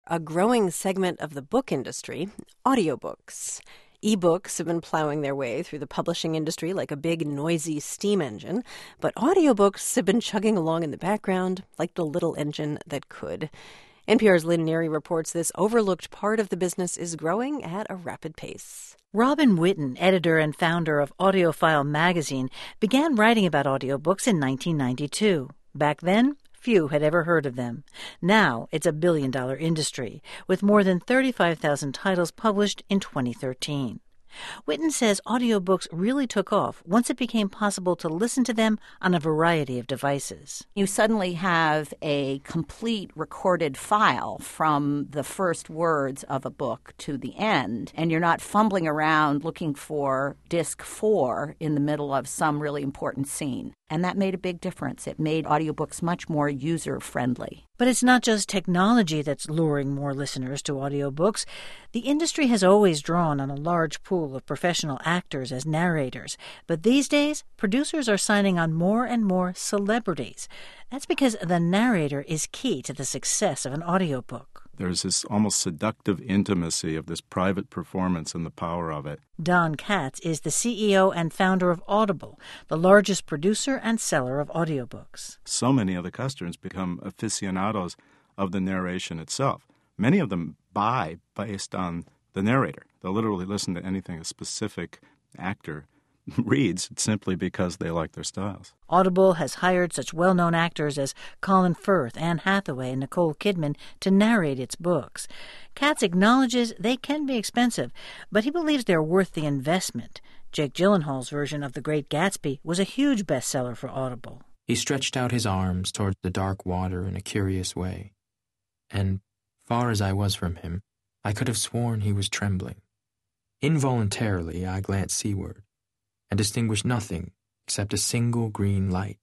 A growing segment of the book industry, audiobooks. Ebooks have been plowing their way through the publishing industry like a big, noisy steam engine, but audiobooks have been chugging along in the background like the little engine that could. NPR's Lynn Neary reports this overlooked part of the business is growing at a rapid pace. Robin Whitten, editor and founder of AudioFile magazine, began writing about audiobooks in 1992. Back then, few had ever heard of them. Now it's a billion-dollar industry, with more than 35,000 titles published in 2013. Whitten says audiobooks really took off once it became possible to listen to them on a variety of devices. You suddenly have a complete recorded file from the first words of a book to the end, and you're not fumbling around looking for disc 4 in the middle of some really important scene. And that made a big difference. It made audiobooks much more user-friendly. But it's not just technology that's luring more listeners to audiobooks. The industry has always drawn on a large pool of professional actors as narrators. But these days, producers are signing on more and more celebrities. That's because the narrator is key to the success of an audiobook. There's this almost seductive intimacy of this private performance and the power of it. Don Katz is the CEO and founder of Audible, the largest producer and seller of audiobooks. So many of the customers become aficionados of the narration itself. Many of them buy based on the narrator. They'll literally listen to anything a specific actor reads simply because they like their styles. Audible has hired such well-known actors as Colin Firth, Anne Hathaway, and Nicole Kidman to narrate its books. Katz acknowledges they can be expensive, but he believes they're worth the investment. Jake Gyllenhaal's version of The Great Gatsby was a huge bestseller for Audible. He stretched out his arms toward the dark water in a curious way, and, far as I was from him, I could have sworn he was trembling. Involuntarily, I glanced seaward and distinguished nothing except a single green light,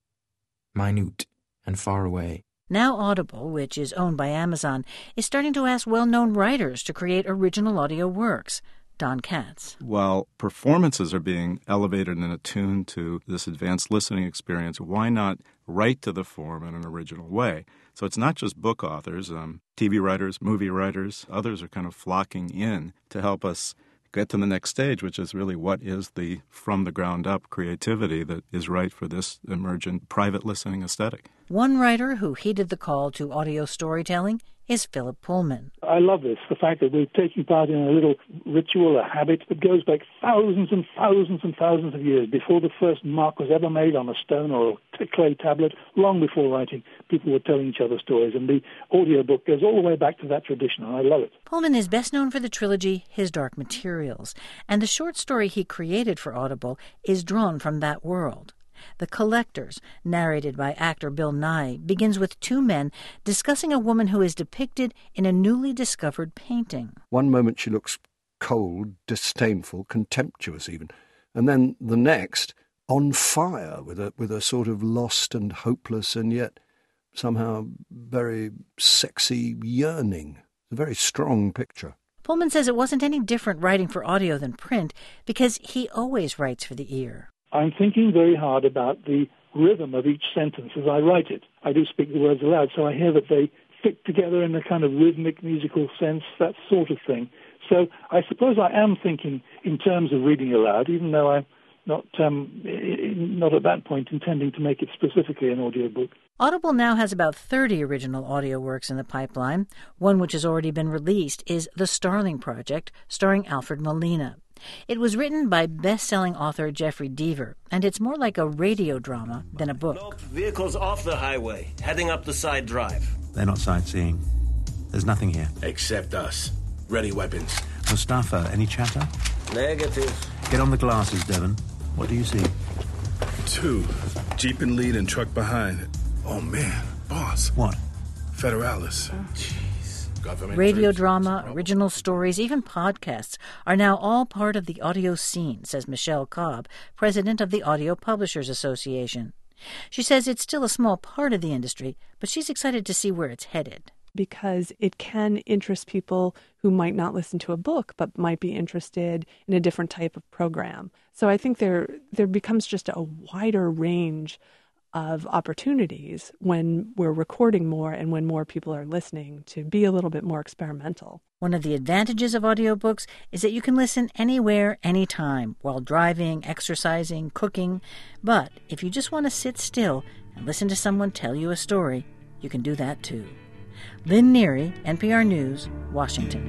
minute and far away. Now Audible, which is owned by Amazon, is starting to ask well-known writers to create original audio works. Don Katz. While performances are being elevated and attuned to this advanced listening experience, why not write to the form in an original way? So it's not just book authors, TV writers, movie writers, others are kind of flocking in to help us get to the next stage, which is really what is the from-the-ground-up creativity that is right for this emergent private listening aesthetic. One writer who heeded the call to audio storytelling is Philip Pullman. I love this, the fact that we're taking part in a little ritual, a habit that goes back thousands and thousands and thousands of years. Before the first mark was ever made on a stone or a clay tablet, long before writing, people were telling each other stories. And the audiobook goes all the way back to that tradition, and I love it. Pullman is best known for the trilogy His Dark Materials, and the short story he created for Audible is drawn from that world. The Collectors, narrated by actor Bill Nighy, begins with two men discussing a woman who is depicted in a newly discovered painting. One moment she looks cold, disdainful, contemptuous even, and then the next on fire with a sort of lost and hopeless and yet somehow very sexy yearning. It's a very strong picture. Pullman says it wasn't any different writing for audio than print because he always writes for the ear. I'm thinking very hard about the rhythm of each sentence as I write it. I do speak the words aloud, so I hear that they fit together in a kind of rhythmic musical sense, that sort of thing. So I suppose I am thinking in terms of reading aloud, even though I'm not at that point intending to make it specifically an audiobook. Audible now has about 30 original audio works in the pipeline. One which has already been released is The Starling Project, starring Alfred Molina. It was written by best-selling author Jeffrey Deaver, and it's more like a radio drama than a book. Nope, vehicles off the highway, heading up the side drive. They're not sightseeing. There's nothing here. Except us. Ready weapons. Mustafa, any chatter? Negative. Get on the glasses, Devon. What do you see? 2. Jeep in lead and truck behind. Oh, man. Boss. What? Federalis. Radio drama, original stories, even podcasts are now all part of the audio scene, says Michelle Cobb, president of the Audio Publishers Association. She says it's still a small part of the industry, but she's excited to see where it's headed. Because it can interest people who might not listen to a book, but might be interested in a different type of program. So I think there becomes just a wider range of opportunities when we're recording more and when more people are listening to be a little bit more experimental. One of the advantages of audiobooks is that you can listen anywhere, anytime, while driving, exercising, cooking. But if you just want to sit still and listen to someone tell you a story, you can do that too. Lynn Neary, NPR News, Washington.